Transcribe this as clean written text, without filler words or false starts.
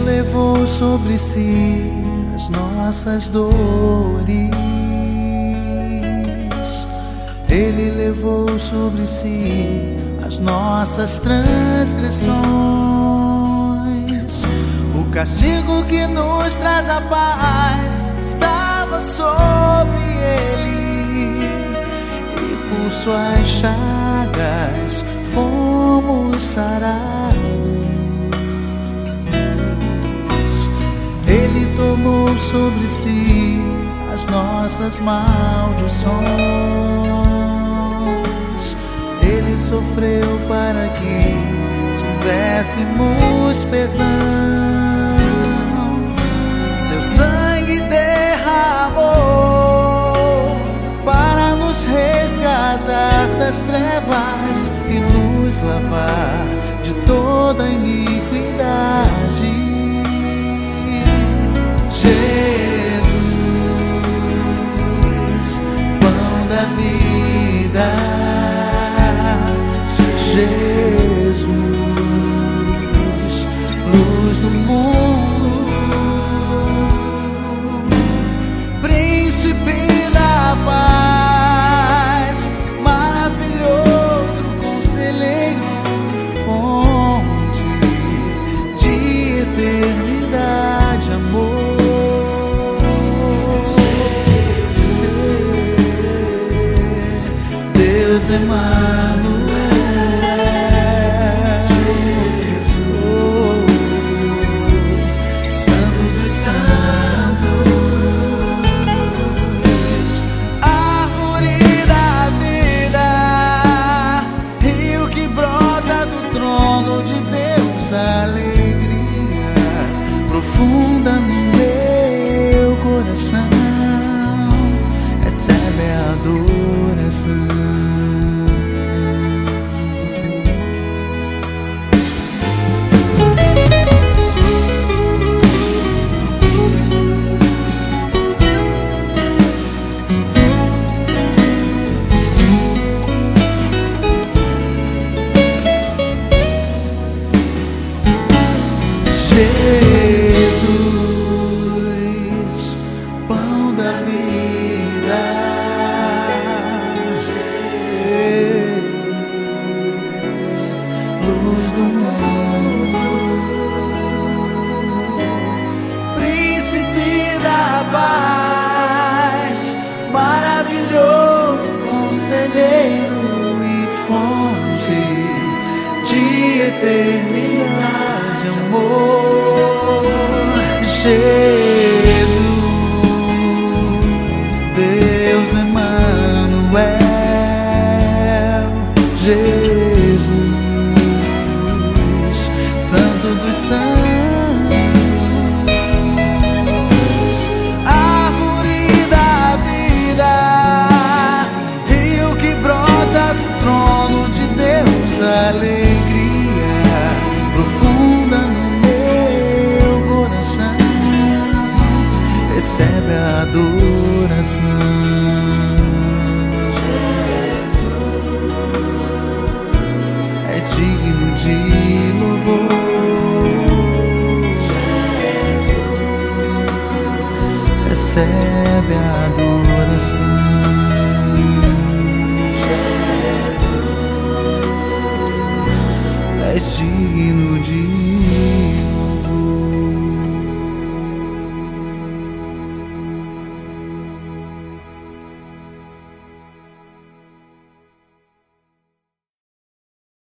levou sobre si as nossas dores. Ele levou sobre si as nossas transgressões. O castigo que nos traz a paz estava sobre ele, e por suas chagas fomos sarados. Ele tomou sobre si as nossas maldições. Ele sofreu para que tivéssemos perdão. Seu sangue derramou para nos resgatar das trevas e nos lavar de toda iniquidade. Jesus, pão da vida. Jesus, luz do mundo, príncipe da paz, maravilhoso conselheiro, fonte de eternidade, amor. Deus Emmanuel, Santo dos Santos, árvore da vida, rio que brota do trono de Deus, alegria profunda no meu coração, recebe a adoração. Jesus, pão da vida, Jesus, luz do mundo, príncipe da paz, maravilhoso conselheiro e fonte de eternidade, amor. Jesus, Deus Emmanuel, Jesus, Santo dos Santos, árvore da vida, rio que brota do trono de Deus, alegria profunda no meu coração, recebe a adoração. Jesus, és digno de louvor. Jesus, recebe a adoração. Jesus, és digno de